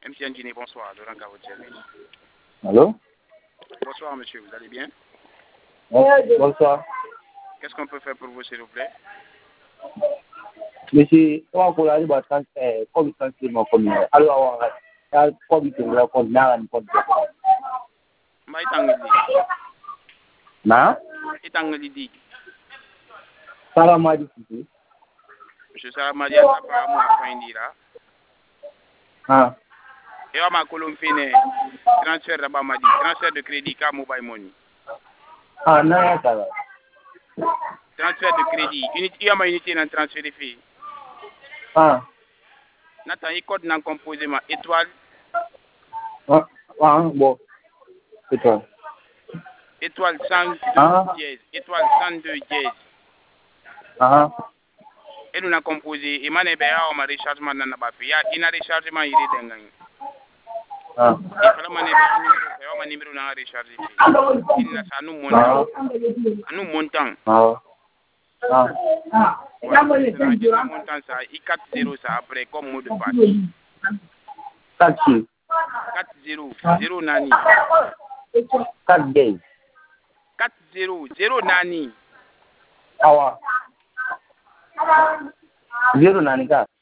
MTN Guinée, bonsoir. Laurent Cabo de service. Allô? Bonsoir, monsieur. Vous allez bien? Bonsoir. Qu'est-ce qu'on peut faire pour vous, s'il vous plaît? Monsieur, on va aller voir comme tranquillement comme alors, comme tu veux, comme n'a pas de. Ma itangli. Na? Itangli dit. Salamadi ici. Monsieur Salamadi a sa part à point dira. Ah. Et on m'a colombiné transfert d'abord m'a dit transfert de crédit car mobile money. Ah, non, ça va. Transfert de crédit. Il y a ma unité dans transfert de filles. Ah. Nathan, il code dans composé ma étoile. Ah, bon. C'est toi. Étoile 102 dièse. Étoile 102 dièse. Ah. Et nous avons composé. Et maintenant, on a rechargement dans la baffe. Il y a un rechargement, il est dingue. Ah. Il fallait que numéro dans recharger. Il a ça nous montant. Nous montons. Ah. Ah. Il montant ça. Il 4-0 ça après comme mot de passe. 4-0. 4-0. 0 nani. 4 days. 4-0. 0 nani. Awa. 0 nani ka.